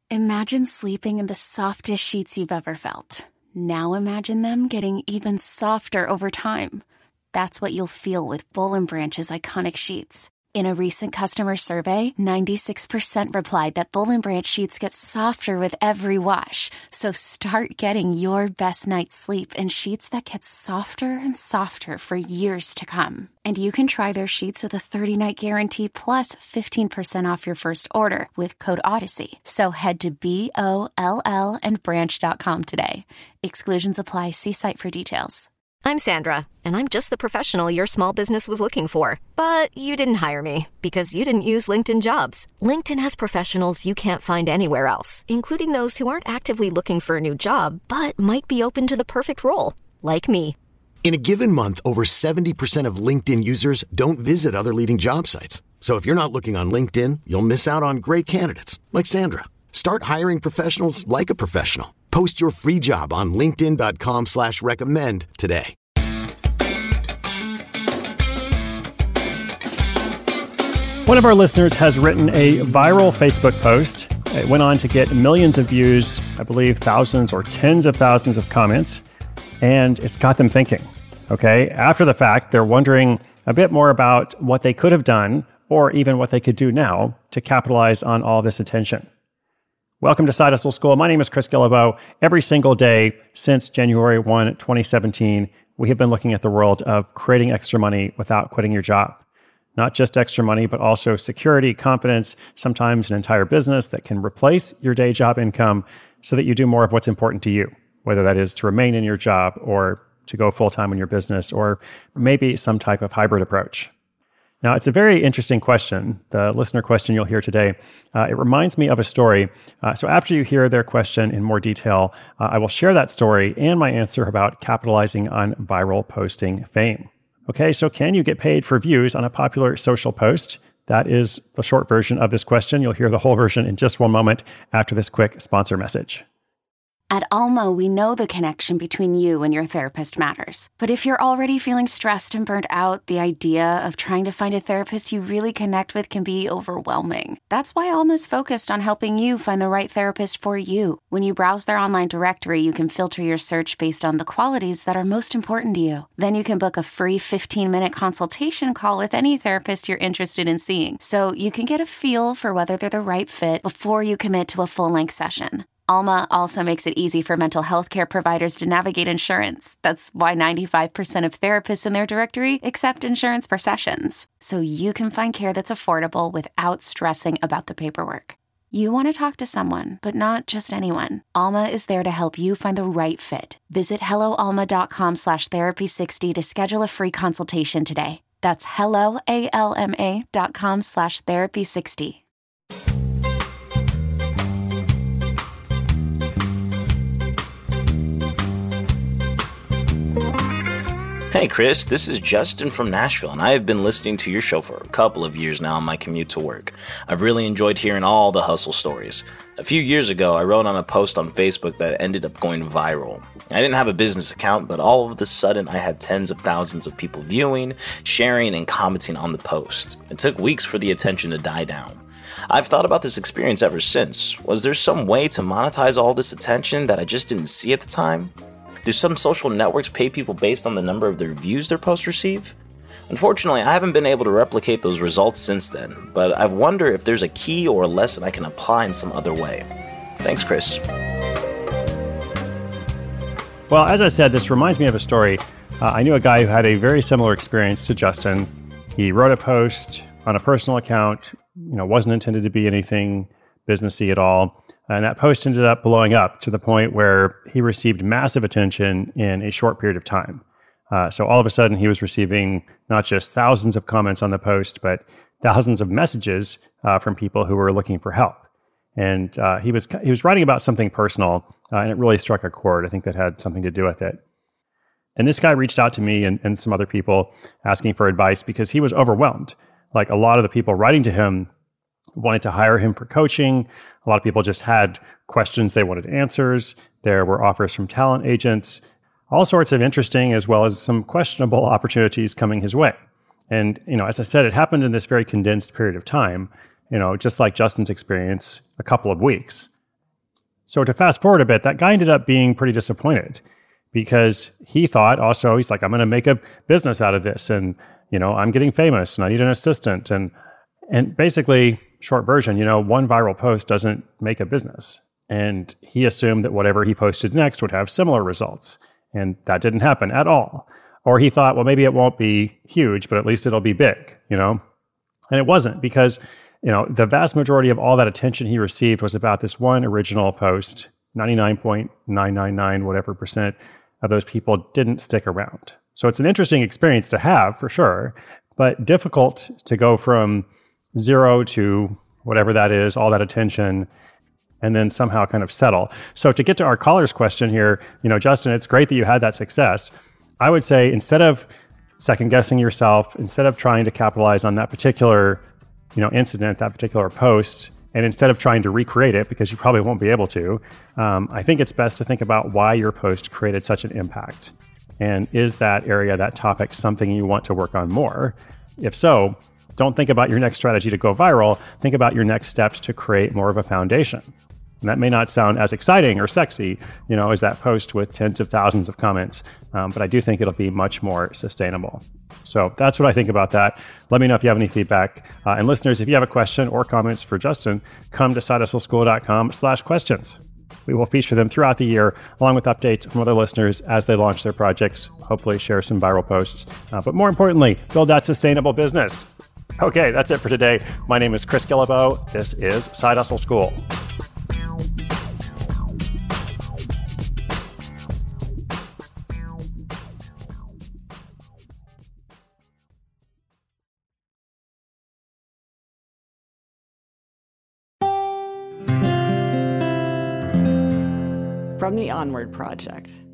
Imagine sleeping in the softest sheets you've ever felt. Now imagine them getting even softer over time. That's what you'll feel with Boll & Branch's iconic sheets. In a recent customer survey, 96% replied that Boll & Branch sheets get softer with every wash. So start getting your best night's sleep in sheets that get softer and softer for years to come. And you can try their sheets with a 30-night guarantee plus 15% off your first order with code Odyssey. So head to BOLL and branch.com today. Exclusions apply. See site for details. I'm Sandra, and I'm just the professional your small business was looking for. But you didn't hire me because you didn't use LinkedIn Jobs. LinkedIn has professionals you can't find anywhere else, including those who aren't actively looking for a new job, but might be open to the perfect role, like me. In a given month, over 70% of LinkedIn users don't visit other leading job sites. So if you're not looking on LinkedIn, you'll miss out on great candidates, like Sandra. Start hiring professionals like a professional. Post your free job on linkedin.com/recommend today. One of our listeners has written a viral Facebook post. It went on to get millions of views, I believe thousands or tens of thousands of comments, and it's got them thinking. Okay, after the fact, they're wondering a bit more about what they could have done or even what they could do now to capitalize on all this attention. Welcome to Side Hustle School. My name is Chris Guillebeau. Every single day since January 1, 2017, we have been looking at the world of creating extra money without quitting your job. Not just extra money, but also security, confidence, sometimes an entire business that can replace your day job income so that you do more of what's important to you, whether that is to remain in your job or to go full-time in your business, or maybe some type of hybrid approach. Now, it's a very interesting question, the listener question you'll hear today. It reminds me of a story. So after you hear their question in more detail, I will share that story and my answer about capitalizing on viral posting fame. Okay, so can you get paid for views on a popular social post? That is the short version of this question. You'll hear the whole version in just one moment after this quick sponsor message. At Alma, we know the connection between you and your therapist matters. But if you're already feeling stressed and burnt out, the idea of trying to find a therapist you really connect with can be overwhelming. That's why Alma's focused on helping you find the right therapist for you. When you browse their online directory, you can filter your search based on the qualities that are most important to you. Then you can book a free 15-minute consultation call with any therapist you're interested in seeing, so you can get a feel for whether they're the right fit before you commit to a full-length session. Alma also makes it easy for mental health care providers to navigate insurance. That's why 95% of therapists in their directory accept insurance for sessions. So you can find care that's affordable without stressing about the paperwork. You want to talk to someone, but not just anyone. Alma is there to help you find the right fit. Visit helloalma.com/therapy60 to schedule a free consultation today. That's helloalma.com/therapy60. Hey Chris, this is Justin from Nashville, and I have been listening to your show for a couple of years now on my commute to work. I've really enjoyed hearing all the hustle stories. A few years ago, I wrote on a post on Facebook that ended up going viral. I didn't have a business account, but all of a sudden I had tens of thousands of people viewing, sharing, and commenting on the post. It took weeks for the attention to die down. I've thought about this experience ever since. Was there some way to monetize all this attention that I just didn't see at the time? Do some social networks pay people based on the number of their views their posts receive? Unfortunately, I haven't been able to replicate those results since then, but I wonder if there's a key or a lesson I can apply in some other way. Thanks, Chris. Well, as I said, this reminds me of a story. I knew a guy who had a very similar experience to Justin. He wrote a post on a personal account, wasn't intended to be anything businessy at all. And that post ended up blowing up to the point where he received massive attention in a short period of time. So all of a sudden, he was receiving not just thousands of comments on the post, but thousands of messages from people who were looking for help. And he was writing about something personal, and it really struck a chord. I think that had something to do with it. And this guy reached out to me and some other people asking for advice because he was overwhelmed. Like a lot of the people writing to him wanted to hire him for coaching. A lot of people just had questions they wanted answers. There were offers from talent agents, all sorts of interesting as well as some questionable opportunities coming his way. And, as I said, it happened in this very condensed period of time, just like Justin's experience, a couple of weeks. So to fast forward a bit, that guy ended up being pretty disappointed because he thought also, he's like, I'm going to make a business out of this. And, I'm getting famous and I need an assistant. And basically, short version, one viral post doesn't make a business. And he assumed that whatever he posted next would have similar results. And that didn't happen at all. Or he thought, well, maybe it won't be huge, but at least it'll be big, And it wasn't because, the vast majority of all that attention he received was about this one original post. 99.999 whatever percent of those people didn't stick around. So it's an interesting experience to have for sure, but difficult to go from 0 to whatever that is, all that attention, and then somehow kind of settle. So to get to our caller's question here, Justin, it's great that you had that success. I would say instead of second guessing yourself, instead of trying to capitalize on that particular, incident, that particular post, and instead of trying to recreate it, because you probably won't be able to, I think it's best to think about why your post created such an impact. And is that area, that topic, something you want to work on more? If so, don't think about your next strategy to go viral. Think about your next steps to create more of a foundation. And that may not sound as exciting or sexy, as that post with tens of thousands of comments, but I do think it'll be much more sustainable. So that's what I think about that. Let me know if you have any feedback. And listeners, if you have a question or comments for Justin, come to sidehustleschool.com/questions. We will feature them throughout the year, along with updates from other listeners as they launch their projects, hopefully share some viral posts, but more importantly, build that sustainable business. Okay, that's it for today. My name is Chris Guillebeau. This is Side Hustle School. From the Onward Project.